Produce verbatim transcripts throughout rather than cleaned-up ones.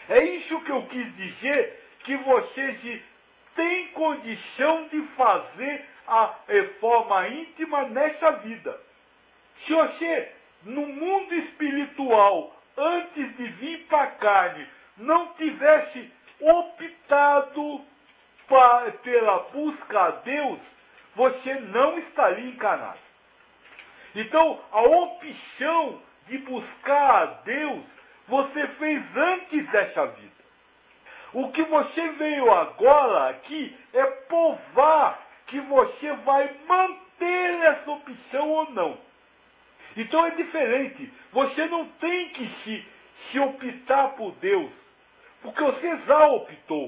É isso que eu quis dizer, que você tem condição de fazer a reforma íntima nessa vida. Se você, no mundo espiritual, antes de vir para a carne, não tivesse optado pra, pela busca a Deus, você não estaria encarnado. Então, a opção de buscar a Deus, você fez antes dessa vida. O que você veio agora aqui é provar que você vai manter essa opção ou não. Então é diferente. Você não tem que se, se optar por Deus, porque você já optou.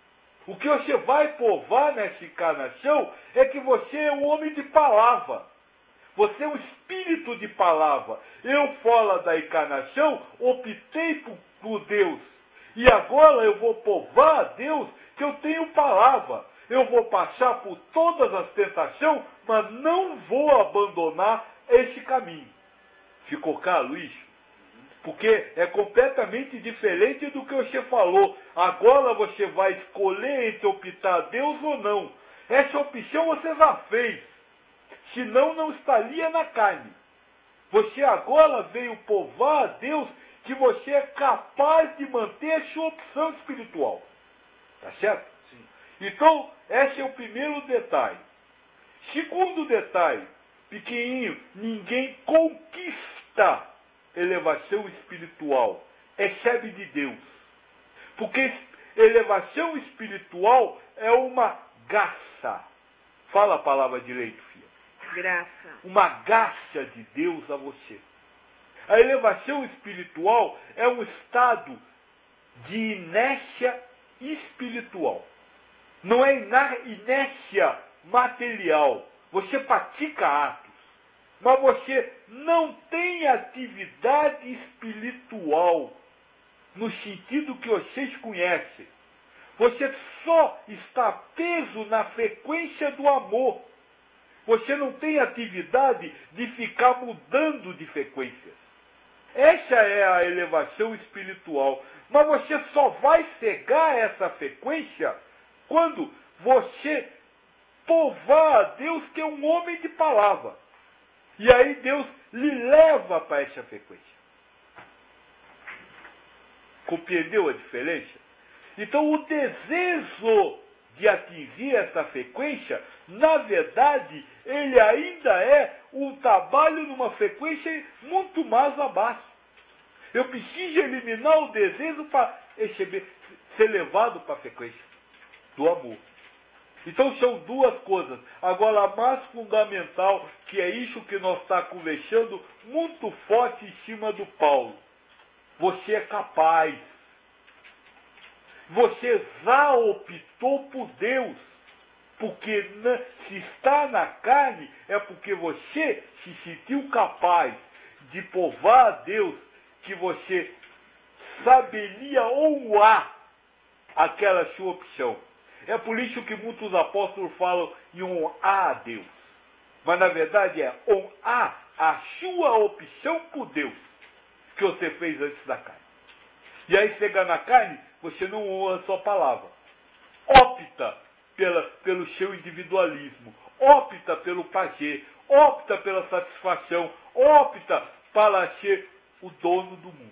O que você vai provar nessa encarnação é que você é um homem de palavra. Você é um espírito de palavra. Eu, fora da encarnação, optei por, por Deus. E agora eu vou provar a Deus que eu tenho palavra. Eu vou passar por todas as tentações, mas não vou abandonar esse caminho. Ficou claro isso? Porque é completamente diferente do que você falou. Agora você vai escolher entre optar a Deus ou não. Essa opção você já fez. Senão não estaria na carne. Você agora veio provar a Deus que você é capaz de manter a sua opção espiritual. Tá certo? Sim. Então, esse é o primeiro detalhe. Segundo detalhe, pequenininho, ninguém conquista elevação espiritual. Recebe de Deus. Porque elevação espiritual é uma graça. Fala a palavra direito, filha. Graça. Uma graça de Deus a você. A elevação espiritual é um estado de inércia espiritual. Não é inércia material. Você pratica atos, mas você não tem atividade espiritual no sentido que vocês conhecem. Você só está preso na frequência do amor. Você não tem atividade de ficar mudando de frequências. Essa é a elevação espiritual. Mas você só vai cegar essa frequência quando você provar a Deus que é um homem de palavra. E aí Deus lhe leva para essa frequência. Compreendeu a diferença? Então o desejo de atingir essa frequência, na verdade, ele ainda é um trabalho numa frequência muito mais abaixo. Eu preciso eliminar o desejo para receber, ser levado para a frequência do amor. Então são duas coisas. Agora, a mais fundamental, que é isso que nós estamos conversando muito forte em cima do Paulo. Você é capaz. Você já optou por Deus. Porque se está na carne, é porque você se sentiu capaz de provar a Deus que você saberia honrar aquela sua opção. É por isso que muitos apóstolos falam em honrar a Deus. Mas na verdade é honrar a sua opção por Deus, que você fez antes da carne. E aí chega na carne, você não honra a sua palavra. Opta pela, pelo seu individualismo. Opta pelo prazer. Opta pela satisfação. Opta para ser o dono do mundo.